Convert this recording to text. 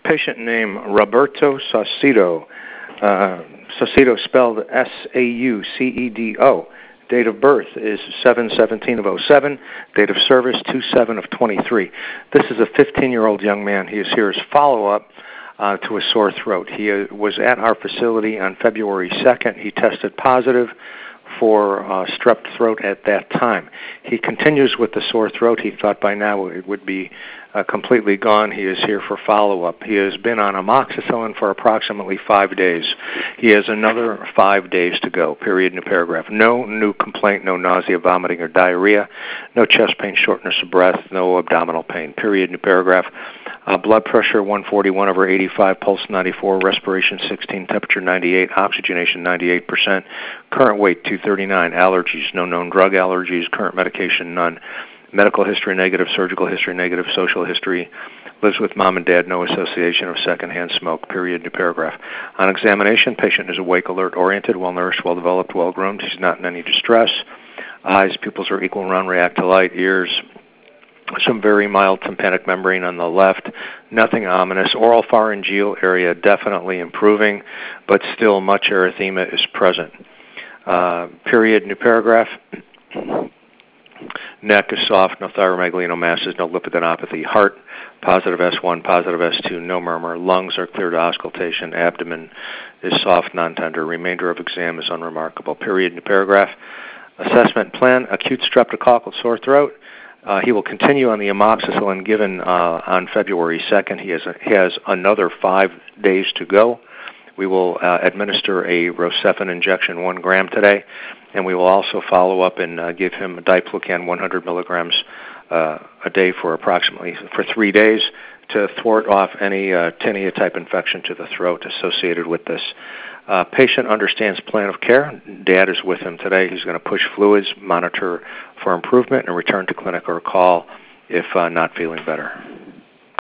patient name Roberto Saucedo. Saucedo spelled S-A-U-C-E-D-O. Date of birth is 7/17/07. Date of service 2/7/23. This is a 15-year-old young man. He is here as follow-up to a sore throat. He was at our facility on February 2nd. He tested positive for strep throat at that time. He continues with the sore throat. He thought by now it would be completely gone. He is here for follow-up. He has been on amoxicillin for approximately 5 days. He has another 5 days to go, period, new paragraph. No new complaint, no nausea, vomiting, or diarrhea, no chest pain, shortness of breath, no abdominal pain, period, new paragraph. Blood pressure 141/85, pulse 94, respiration 16, temperature 98, oxygenation 98%, current weight 239, allergies, no known drug allergies, current medication none, medical history negative, surgical history negative, social history, lives with mom and dad, no association of secondhand smoke, period, new paragraph. On examination, patient is awake, alert, oriented, well-nourished, well-developed, well-groomed. He's not in any distress. Eyes, pupils are equal, round, react to light. Ears, some very mild tympanic membrane on the left, nothing ominous. Oral pharyngeal area definitely improving, but still much erythema is present. Period, new paragraph. Neck is soft, no thyromegaly, no masses, no lipidenopathy. Heart, positive S1, positive S2, no murmur. Lungs are clear to auscultation. Abdomen is soft, non-tender. Remainder of exam is unremarkable. Period, new paragraph. Assessment plan, acute streptococcal sore throat. He will continue on the amoxicillin given on February 2nd. He has another 5 days to go. We will administer a Rocephin injection 1 gram today, and we will also follow up and give him diplucan 100 milligrams a day for 3 days to thwart off any tinea type infection to the throat associated with this. Patient understands plan of care. Dad is with him today. He's going to push fluids, monitor for improvement, and return to clinic or call if not feeling better.